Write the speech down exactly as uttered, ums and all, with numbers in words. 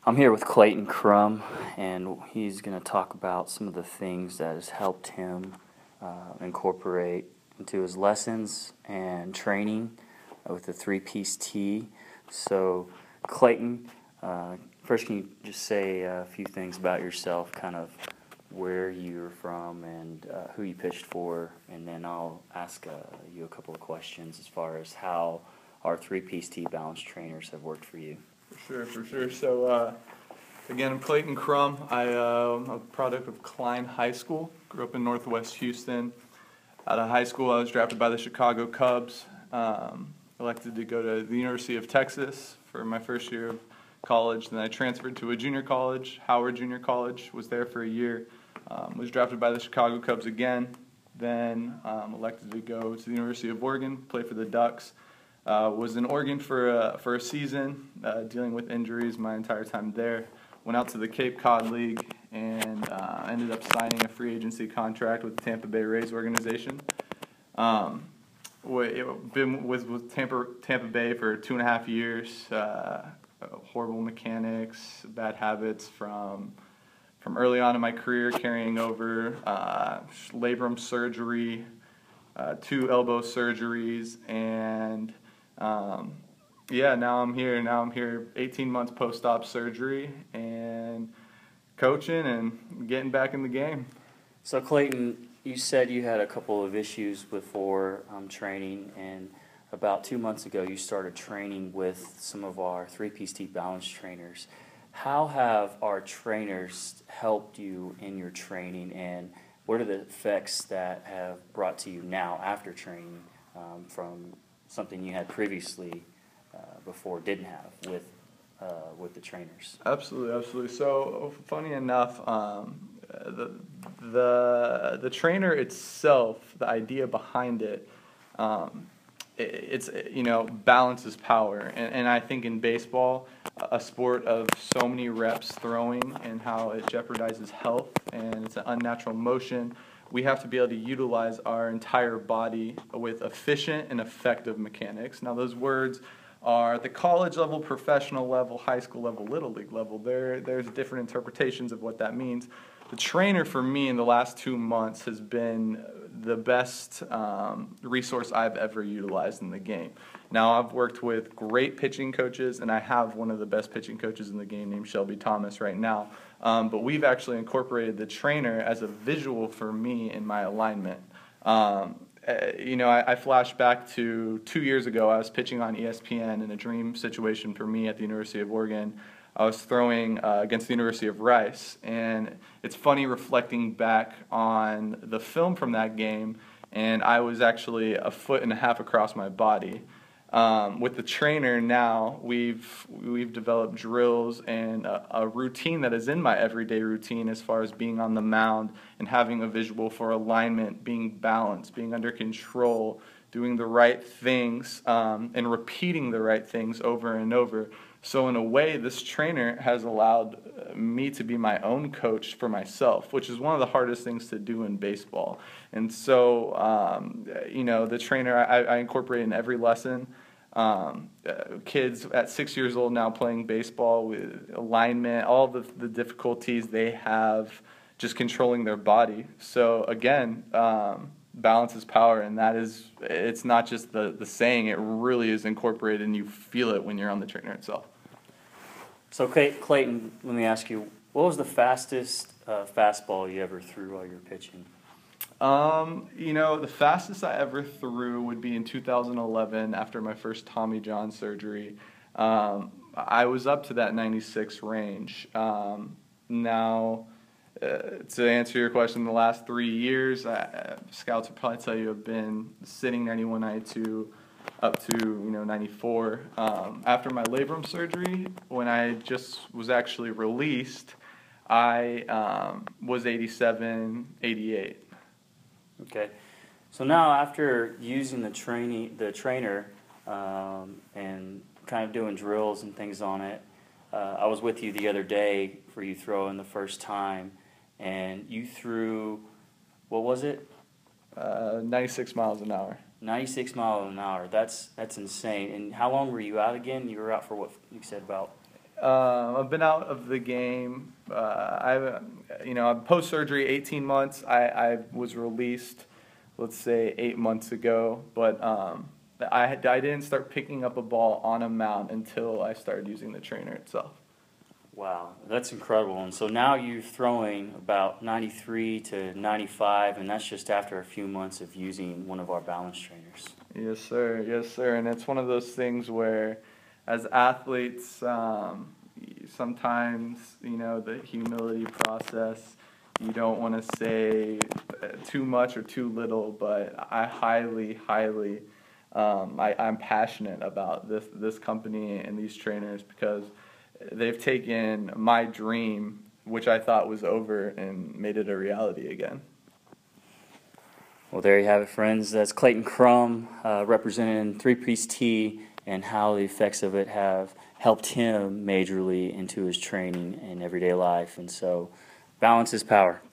I'm here with Clayton Crum, and he's going to talk about some of the things that has helped him uh, incorporate into his lessons and training with the three-piece tee. So, Clayton, uh, first can you just say a few things about yourself, kind of where you're from and uh, who you pitched for, and then I'll ask uh, you a couple of questions as far as how our three-piece tee balance trainers have worked for you. For sure, for sure. So, uh, again, I'm Clayton Crum. I, uh, I'm a product of Klein High School. Grew up in Northwest Houston. Out of high school, I was drafted by the Chicago Cubs. Um, elected to go to the University of Texas for my first year of college. Then I transferred to a junior college, Howard Junior College. Was there for a year. Um, was drafted by the Chicago Cubs again. Then um, elected to go to the University of Oregon, play for the Ducks. Uh, was in Oregon for a, for a season, uh, dealing with injuries my entire time there. Went out to the Cape Cod League and uh, ended up signing a free agency contract with the Tampa Bay Rays organization. Um, been with, with Tampa, Tampa Bay for two and a half years. Uh, horrible mechanics, bad habits from from early on in my career carrying over, uh, labrum surgery, uh, two elbow surgeries, and Um, yeah, now I'm here. Now I'm here eighteen months post-op surgery and coaching and getting back in the game. So Clayton, you said you had a couple of issues before um, training, and about two months ago you started training with some of our three-piece tee balance trainers. How have our trainers helped you in your training, and what are the effects that have brought to you now after training um, from something you had previously uh, before didn't have with uh, with the trainers? Absolutely, absolutely. So funny enough, um, the the the trainer itself, the idea behind it, um, it, it's you know balance is power, and, and I think in baseball, a sport of so many reps throwing and how it jeopardizes health and it's an unnatural motion. We have to be able to utilize our entire body with efficient and effective mechanics. Now, those words are at the college level, professional level, high school level, little league level. There, there's different interpretations of what that means. The trainer for me in the last two months has been the best um, resource I've ever utilized in the game. Now, I've worked with great pitching coaches, and I have one of the best pitching coaches in the game named Shelby Thomas right now. Um, but we've actually incorporated the trainer as a visual for me in my alignment. Um, uh, you know, I, I flash back to two years ago. I was pitching on E S P N in a dream situation for me at the University of Oregon. I was throwing uh, against the University of Rice, and it's funny reflecting back on the film from that game, and I was actually a foot and a half across my body. Um, with the trainer now, we've we've developed drills and a, a routine that is in my everyday routine as far as being on the mound and having a visual for alignment, being balanced, being under control, doing the right things, um, and repeating the right things over and over. So in a way, this trainer has allowed me to be my own coach for myself, which is one of the hardest things to do in baseball. And so, um, you know, the trainer I, I incorporate in every lesson. Um, uh, kids at six years old now playing baseball with alignment, all the, the difficulties they have just controlling their body. So again, um, balance is power, and that is, it's not just the, the saying, it really is incorporated and you feel it when you're on the trainer itself. So Clayton, let me ask you, what was the fastest uh, fastball you ever threw while you were pitching? Um, you know, the fastest I ever threw would be in two thousand eleven after my first Tommy John surgery. Um, I was up to that ninety-six range. Um, now, uh, to answer your question, the last three years, uh, scouts would probably tell you I've been sitting ninety-one, ninety-two, up to, you know, ninety-four. Um, after my labrum surgery, when I just was actually released, I um, was eighty-seven, eighty-eight. Okay, so now after using the training, the trainer, um, and kind of doing drills and things on it, uh, I was with you the other day for you throwing the first time, and you threw, what was it? Uh, ninety-six miles an hour. ninety-six miles an hour. That's that's insane. And how long were you out again? You were out for what you said about Um, I've been out of the game. Uh, I've, you know, post surgery, eighteen months. I, I was released, let's say, eight months ago. But um, I, I didn't start picking up a ball on a mount until I started using the trainer itself. Wow, that's incredible. And so now you're throwing about ninety-three to ninety-five, and that's just after a few months of using one of our balance trainers. Yes, sir. Yes, sir. And it's one of those things where, as athletes, um, sometimes, you know, the humility process, you don't want to say too much or too little, but I highly, highly, um, I, I'm passionate about this, this company and these trainers because they've taken my dream, which I thought was over, and made it a reality again. Well, there you have it, friends. That's Clayton Crum uh, representing three-piece tee and how the effects of it have helped him majorly into his training and everyday life. And so balance is power.